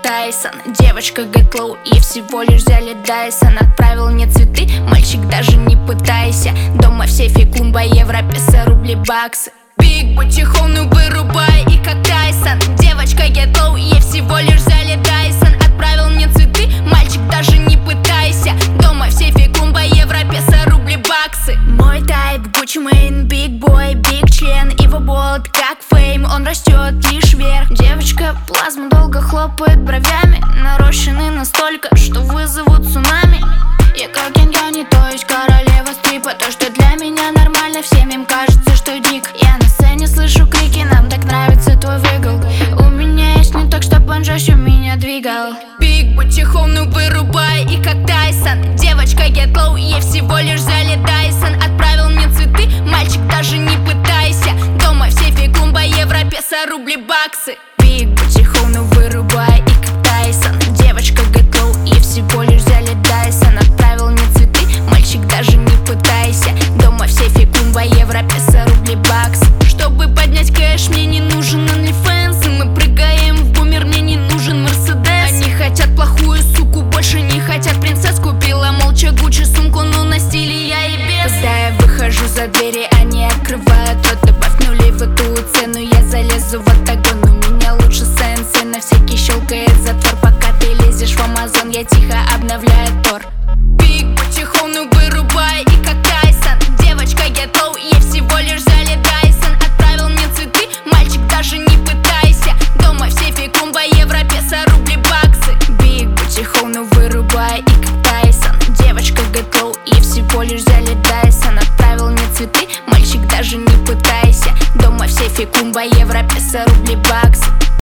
Тайсон. Девочка get low и всего лишь взяли Дайсон. Отправил мне цветы, мальчик, даже не пытайся. Дома в сейфе клумба, евро, песо, рубли, баксы. Big booty hole, ну вырубай и как Тайсон. Девочка get low, ей всего лишь взяли Дайсон. Отправил мне цветы, мальчик, даже не пытайся. Дома в сейфе клумба, евро, песо, рубли, баксы. Мой тайп Gucci Mane, big boy, big член. Его болт как фейм, он растет лишь вверх. Девочка плазма долго хлопает бровями, нарощены настолько, что вызовут цунами. Я как Яни, то есть королева стрипа. То, что для меня нормально, всем им кажется, что дик. Я на сцене слышу крики, нам так нравится твой выгл. У меня есть не так, чтоб он жестче меня двигал. Big booty hole, ну вырубай и как Тайсон. Девочка get low, ей всего лишь взяли Дайсон. Отправил мне цветы, мальчик, даже не пытайся. Дома в сейфе клумба, евро, песо, рубли, баксы. Big booty hole, ну вырубай и как Тайсон. Девочка get low, ей всего лишь взяли Дайсон. Отправил мне цветы, мальчик, даже не пытайся. Дома в сейфе клумба, евро, песо, рубли, баксы. Чтобы поднять кэш, мне не нужен OnlyFans. И мы прыгаем в бумер, мне не нужен Мерседес. Они хотят плохую суку, больше не хотят принцесс. Купила молча Гуччи сумку, но на стиле я и без. Когда я выхожу за двери, они открывают рот. Добавь нулей в эту цену, я залезу в октагон. У меня лучше сенсы, на всякий щелкает затвор. Пока ты лезешь в Амазон, я тихо обновляю тор. Big booty hole, ну вырубай и как Тайсон. Девочка get low, ей всего лишь взяли Дайсон. Отправил мне цветы, мальчик, даже не пытайся. Дома в сейфе клумба, евро, песо, рубли, баксы. Big booty hole, ну вырубай и как Тайсон. Девочка get low, ей всего лишь взяли Дайсон. Отправил мне цветы, мальчик, даже не пытайся. Дома в сейфе клумба, евро, песо, рубли, баксы.